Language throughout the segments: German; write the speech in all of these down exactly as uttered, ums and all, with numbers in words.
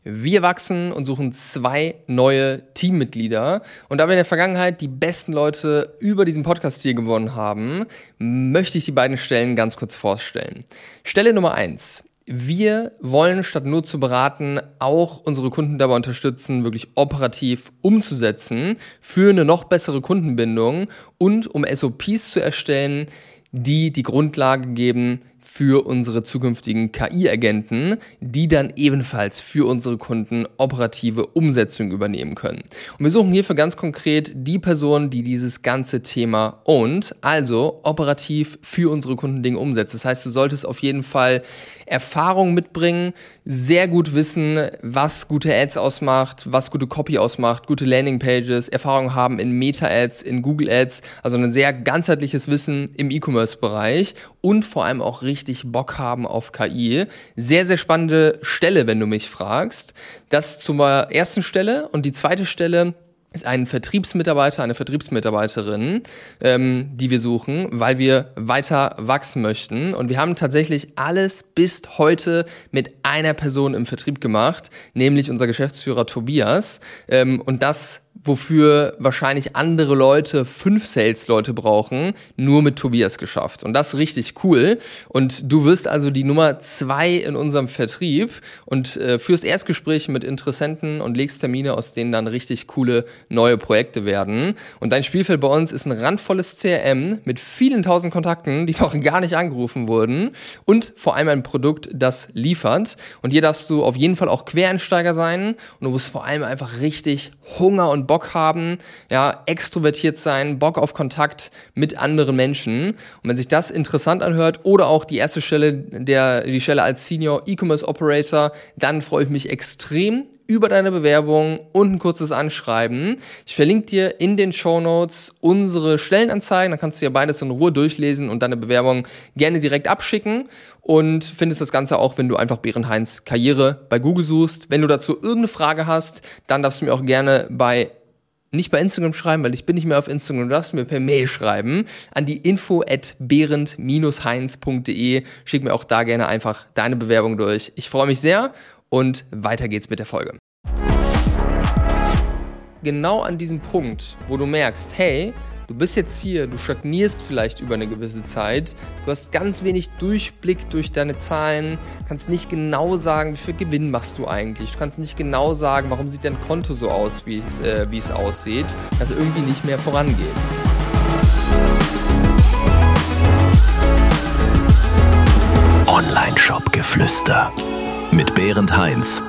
Wir wachsen und suchen zwei neue Teammitglieder. Und da wir in der Vergangenheit die besten Leute über diesen Podcast hier gewonnen haben, möchte ich die beiden Stellen ganz kurz vorstellen. Stelle Nummer eins. Wir wollen, statt nur zu beraten, auch unsere Kunden dabei unterstützen, wirklich operativ umzusetzen für eine noch bessere Kundenbindung und um S O Ps zu erstellen, die die Grundlage geben für unsere zukünftigen K I-Agenten, die dann ebenfalls für unsere Kunden operative Umsetzung übernehmen können. Und wir suchen hierfür ganz konkret die Person, die dieses ganze Thema ownt, also operativ für unsere Kunden Dinge umsetzt. Das heißt, du solltest auf jeden Fall Erfahrung mitbringen, sehr gut wissen, was gute Ads ausmacht, was gute Copy ausmacht, gute Landingpages, Erfahrung haben in Meta-Ads, in Google Ads, also ein sehr ganzheitliches Wissen im E-Commerce-Bereich und vor allem auch richtig Bock haben auf K I. Sehr, sehr spannende Stelle, wenn du mich fragst. Das zur ersten Stelle. Und die zweite Stelle ist ein Vertriebsmitarbeiter, eine Vertriebsmitarbeiterin, ähm, die wir suchen, weil wir weiter wachsen möchten. Und wir haben tatsächlich alles bis heute mit einer Person im Vertrieb gemacht, nämlich unser Geschäftsführer Tobias. Ähm, und das wofür wahrscheinlich andere Leute fünf Sales-Leute brauchen, nur mit Tobias geschafft. Und das ist richtig cool. Und du wirst also die Nummer zwei in unserem Vertrieb und äh, führst Erstgespräche mit Interessenten und legst Termine, aus denen dann richtig coole neue Projekte werden. Und dein Spielfeld bei uns ist ein randvolles C R M mit vielen tausend Kontakten, die noch gar nicht angerufen wurden und vor allem ein Produkt, das liefert. Und hier darfst du auf jeden Fall auch Quereinsteiger sein und du musst vor allem einfach richtig Hunger und Bock haben, ja, extrovertiert sein, Bock auf Kontakt mit anderen Menschen. Und wenn sich das interessant anhört oder auch die erste Stelle, der, die Stelle als Senior E-Commerce Operator, dann freue ich mich extrem über deine Bewerbung und ein kurzes Anschreiben. Ich verlinke dir in den Shownotes unsere Stellenanzeigen, dann kannst du dir beides in Ruhe durchlesen und deine Bewerbung gerne direkt abschicken und findest das Ganze auch, wenn du einfach Behrenheinz Karriere bei Google suchst. Wenn du dazu irgendeine Frage hast, dann darfst du mir auch gerne bei nicht bei Instagram schreiben, weil ich bin nicht mehr auf Instagram. Du darfst mir per Mail schreiben an die info at behrend dash heinz punkt de. Schick mir auch da gerne einfach deine Bewerbung durch. Ich freue mich sehr und weiter geht's mit der Folge. Genau an diesem Punkt, wo du merkst, hey, du bist jetzt hier, du stagnierst vielleicht über eine gewisse Zeit, du hast ganz wenig Durchblick durch deine Zahlen, kannst nicht genau sagen, wie viel Gewinn machst du eigentlich, du kannst nicht genau sagen, warum sieht dein Konto so aus, wie es, äh, wie es aussieht, dass es irgendwie nicht mehr vorangeht. Online-Shop-Geflüster mit Behrend Heinz.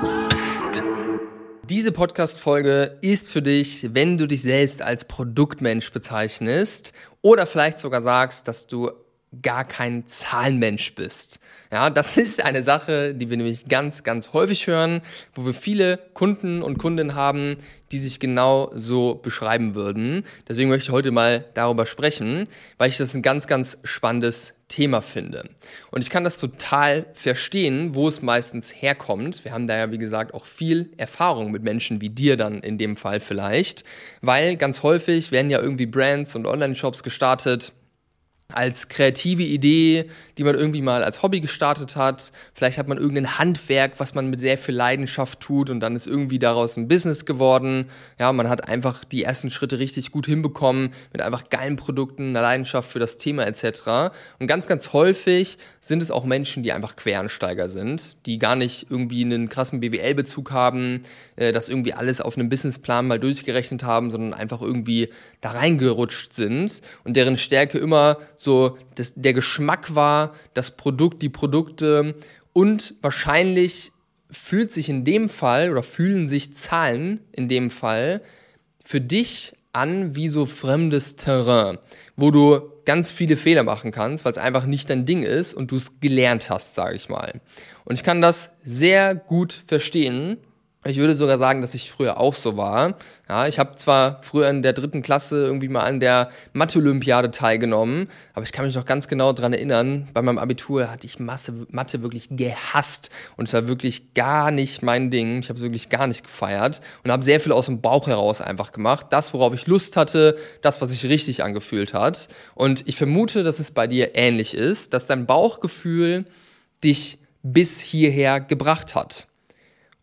Diese Podcast-Folge ist für dich, wenn du dich selbst als Produktmensch bezeichnest oder vielleicht sogar sagst, dass du gar kein Zahlenmensch bist. Ja, das ist eine Sache, die wir nämlich ganz, ganz häufig hören, wo wir viele Kunden und Kundinnen haben, die sich genau so beschreiben würden. Deswegen möchte ich heute mal darüber sprechen, weil ich das ein ganz, ganz spannendes Thema finde. Und ich kann das total verstehen, wo es meistens herkommt. Wir haben da ja, wie gesagt, auch viel Erfahrung mit Menschen wie dir dann in dem Fall vielleicht, weil ganz häufig werden ja irgendwie Brands und Online-Shops gestartet als kreative Idee, die man irgendwie mal als Hobby gestartet hat. Vielleicht hat man irgendein Handwerk, was man mit sehr viel Leidenschaft tut und dann ist irgendwie daraus ein Business geworden. Ja, man hat einfach die ersten Schritte richtig gut hinbekommen mit einfach geilen Produkten, einer Leidenschaft für das Thema et cetera. Und ganz, ganz häufig sind es auch Menschen, die einfach Quereinsteiger sind, die gar nicht irgendwie einen krassen B W L-Bezug haben, äh, das irgendwie alles auf einem Businessplan mal durchgerechnet haben, sondern einfach irgendwie da reingerutscht sind und deren Stärke immer so das, der Geschmack war, das Produkt, die Produkte und wahrscheinlich fühlt sich in dem Fall oder fühlen sich Zahlen in dem Fall für dich an wie so fremdes Terrain, wo du ganz viele Fehler machen kannst, weil es einfach nicht dein Ding ist und du es gelernt hast, sage ich mal. Und ich kann das sehr gut verstehen. Ich würde sogar sagen, dass ich früher auch so war. Ja, ich habe zwar früher in der dritten Klasse irgendwie mal an der Mathe-Olympiade teilgenommen, aber ich kann mich noch ganz genau daran erinnern, bei meinem Abitur hatte ich Masse, Mathe wirklich gehasst und es war wirklich gar nicht mein Ding. Ich habe es wirklich gar nicht gefeiert und habe sehr viel aus dem Bauch heraus einfach gemacht. Das, worauf ich Lust hatte, das, was sich richtig angefühlt hat. Und ich vermute, dass es bei dir ähnlich ist, dass dein Bauchgefühl dich bis hierher gebracht hat.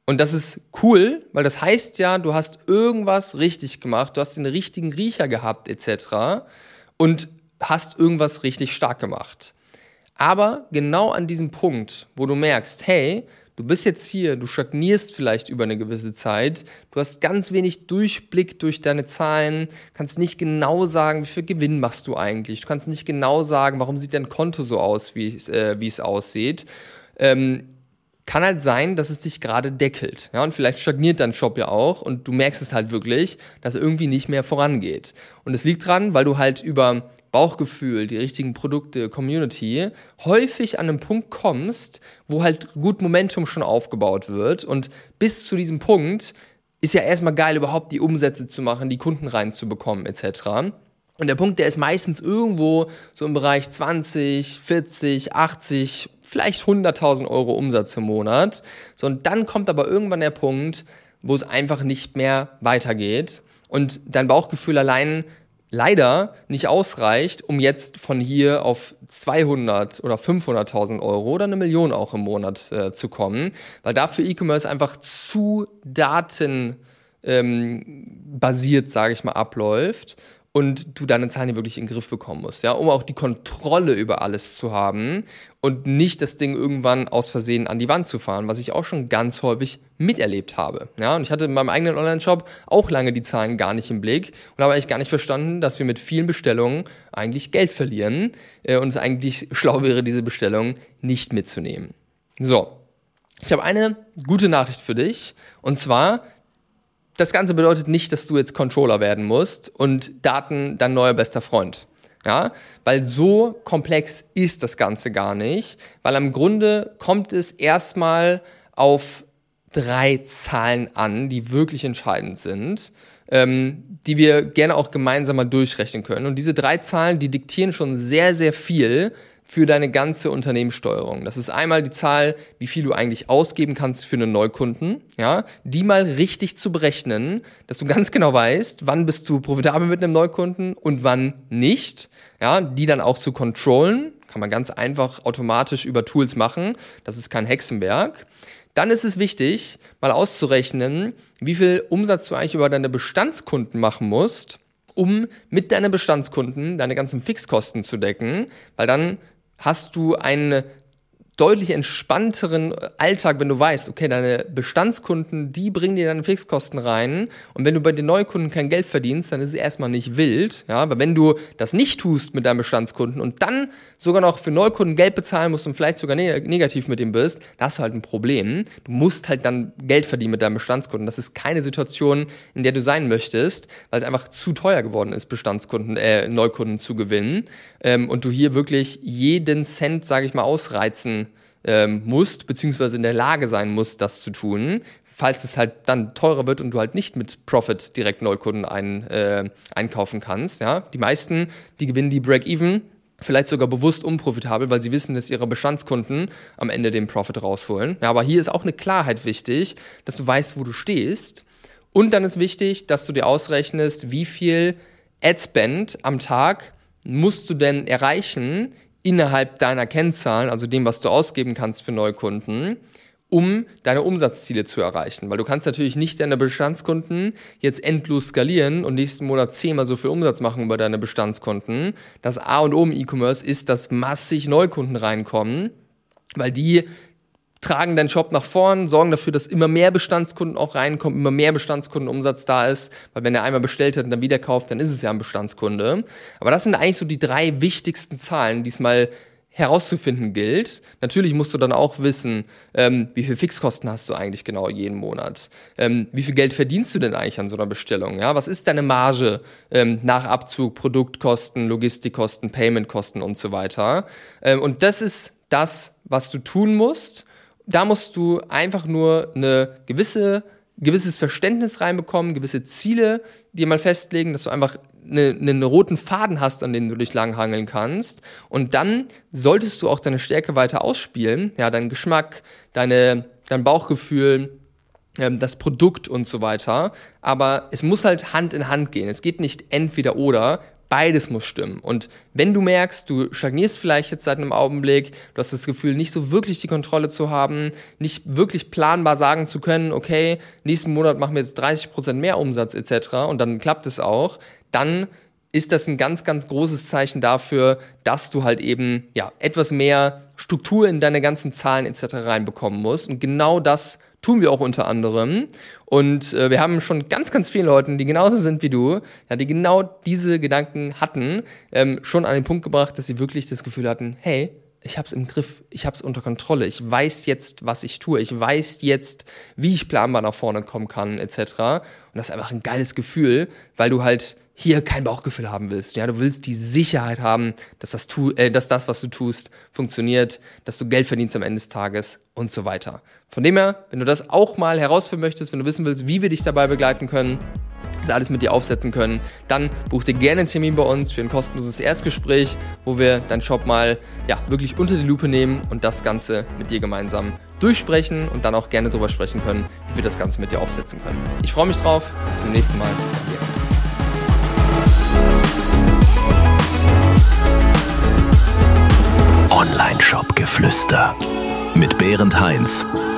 Und das ist cool, weil das heißt ja, du hast irgendwas richtig gemacht, du hast den richtigen Riecher gehabt et cetera und hast irgendwas richtig stark gemacht. Aber genau an diesem Punkt, wo du merkst, hey, du bist jetzt hier, du stagnierst vielleicht über eine gewisse Zeit, du hast ganz wenig Durchblick durch deine Zahlen, kannst nicht genau sagen, wie viel Gewinn machst du eigentlich, du kannst nicht genau sagen, warum sieht dein Konto so aus, wie es, äh, wie es aussieht. Ähm, kann halt sein, dass es dich gerade deckelt. Ja, und vielleicht stagniert dein Shop ja auch und du merkst es halt wirklich, dass er irgendwie nicht mehr vorangeht. Und es liegt dran, weil du halt über Bauchgefühl, die richtigen Produkte, Community, häufig an einen Punkt kommst, wo halt gut Momentum schon aufgebaut wird. Und bis zu diesem Punkt ist ja erstmal geil, überhaupt die Umsätze zu machen, die Kunden reinzubekommen et cetera. Und der Punkt, der ist meistens irgendwo so im Bereich zwanzig, vierzig, achtzig, vielleicht hunderttausend Euro Umsatz im Monat. So, und dann kommt aber irgendwann der Punkt, wo es einfach nicht mehr weitergeht und dein Bauchgefühl allein leider nicht ausreicht, um jetzt von hier auf zweihundert oder fünfhunderttausend Euro oder eine Million auch im Monat äh, zu kommen, weil dafür E-Commerce einfach zu datenbasiert, ähm, sage ich mal, abläuft und du deine Zahlen hier wirklich in den Griff bekommen musst, ja, um auch die Kontrolle über alles zu haben und nicht das Ding irgendwann aus Versehen an die Wand zu fahren, was ich auch schon ganz häufig miterlebt habe. Ja, und ich hatte in meinem eigenen Online-Shop auch lange die Zahlen gar nicht im Blick und habe eigentlich gar nicht verstanden, dass wir mit vielen Bestellungen eigentlich Geld verlieren äh, und es eigentlich schlau wäre, diese Bestellungen nicht mitzunehmen. So, ich habe eine gute Nachricht für dich und zwar: Das Ganze bedeutet nicht, dass du jetzt Controller werden musst und Daten dein neuer bester Freund. Ja, weil so komplex ist das Ganze gar nicht, weil am Grunde kommt es erstmal auf drei Zahlen an, die wirklich entscheidend sind, ähm, die wir gerne auch gemeinsam mal durchrechnen können. Und diese drei Zahlen, die diktieren schon sehr, sehr viel für deine ganze Unternehmenssteuerung. Das ist einmal die Zahl, wie viel du eigentlich ausgeben kannst für einen Neukunden, ja, die mal richtig zu berechnen, dass du ganz genau weißt, wann bist du profitabel mit einem Neukunden und wann nicht, ja, die dann auch zu controllen, kann man ganz einfach automatisch über Tools machen, das ist kein Hexenwerk. Dann ist es wichtig, mal auszurechnen, wie viel Umsatz du eigentlich über deine Bestandskunden machen musst, um mit deinen Bestandskunden deine ganzen Fixkosten zu decken, weil dann hast du einen deutlich entspannteren Alltag, wenn du weißt, okay, deine Bestandskunden, die bringen dir deine Fixkosten rein und wenn du bei den Neukunden kein Geld verdienst, dann ist es erstmal nicht wild, ja, aber wenn du das nicht tust mit deinen Bestandskunden und dann sogar noch für Neukunden Geld bezahlen musst und vielleicht sogar ne- negativ mit dem bist, da hast du halt ein Problem. Du musst halt dann Geld verdienen mit deinen Bestandskunden. Das ist keine Situation, in der du sein möchtest, weil es einfach zu teuer geworden ist, Bestandskunden, äh, Neukunden zu gewinnen ähm, und du hier wirklich jeden Cent, sage ich mal, ausreizen Ähm, musst, beziehungsweise in der Lage sein musst, das zu tun, falls es halt dann teurer wird und du halt nicht mit Profit direkt Neukunden ein, äh, einkaufen kannst. Ja? Die meisten, die gewinnen die Break-Even, vielleicht sogar bewusst unprofitabel, weil sie wissen, dass ihre Bestandskunden am Ende den Profit rausholen. Ja, aber hier ist auch eine Klarheit wichtig, dass du weißt, wo du stehst. Und dann ist wichtig, dass du dir ausrechnest, wie viel Ad-Spend am Tag musst du denn erreichen, innerhalb deiner Kennzahlen, also dem, was du ausgeben kannst für Neukunden, um deine Umsatzziele zu erreichen. Weil du kannst natürlich nicht deine Bestandskunden jetzt endlos skalieren und nächsten Monat zehnmal so viel Umsatz machen über deine Bestandskunden. Das A und O im E-Commerce ist, dass massig Neukunden reinkommen, weil die tragen deinen Shop nach vorn, sorgen dafür, dass immer mehr Bestandskunden auch reinkommen, immer mehr Bestandskundenumsatz da ist, weil wenn er einmal bestellt hat und dann wieder kauft, dann ist es ja ein Bestandskunde. Aber das sind eigentlich so die drei wichtigsten Zahlen, die es mal herauszufinden gilt. Natürlich musst du dann auch wissen, ähm, wie viel Fixkosten hast du eigentlich genau jeden Monat? Ähm, wie viel Geld verdienst du denn eigentlich an so einer Bestellung? Ja, was ist deine Marge ähm, nach Abzug, Produktkosten, Logistikkosten, Paymentkosten und so weiter? Ähm, und das ist das, was du tun musst. Da musst du einfach nur eine gewisse, gewisses Verständnis reinbekommen, gewisse Ziele dir mal festlegen, dass du einfach eine, einen roten Faden hast, an dem du dich langhangeln kannst. Und dann solltest du auch deine Stärke weiter ausspielen, ja, deinen Geschmack, deine, dein Bauchgefühl, ähm, das Produkt und so weiter. Aber es muss halt Hand in Hand gehen. Es geht nicht entweder oder. Beides muss stimmen. Und wenn du merkst, du stagnierst vielleicht jetzt seit einem Augenblick, du hast das Gefühl, nicht so wirklich die Kontrolle zu haben, nicht wirklich planbar sagen zu können, okay, nächsten Monat machen wir jetzt dreißig Prozent mehr Umsatz et cetera und dann klappt es auch, dann ist das ein ganz, ganz großes Zeichen dafür, dass du halt eben ja etwas mehr Struktur in deine ganzen Zahlen et cetera reinbekommen musst. Und genau das tun wir auch unter anderem. Und äh, wir haben schon ganz, ganz vielen Leuten, die genauso sind wie du, ja, die genau diese Gedanken hatten, ähm, schon an den Punkt gebracht, dass sie wirklich das Gefühl hatten, hey, ich hab's im Griff, ich hab's unter Kontrolle, ich weiß jetzt, was ich tue, ich weiß jetzt, wie ich planbar nach vorne kommen kann, et cetera. Und das ist einfach ein geiles Gefühl, weil du halt hier kein Bauchgefühl haben willst. Ja, du willst die Sicherheit haben, dass das, tu, äh, dass das, was du tust, funktioniert, dass du Geld verdienst am Ende des Tages und so weiter. Von dem her, wenn du das auch mal herausfinden möchtest, wenn du wissen willst, wie wir dich dabei begleiten können, das alles mit dir aufsetzen können, dann buch dir gerne einen Termin bei uns für ein kostenloses Erstgespräch, wo wir deinen Shop mal ja, wirklich unter die Lupe nehmen und das Ganze mit dir gemeinsam durchsprechen und dann auch gerne darüber sprechen können, wie wir das Ganze mit dir aufsetzen können. Ich freue mich drauf. Bis zum nächsten Mal. Online-Shop Geflüster mit Berend Heinz.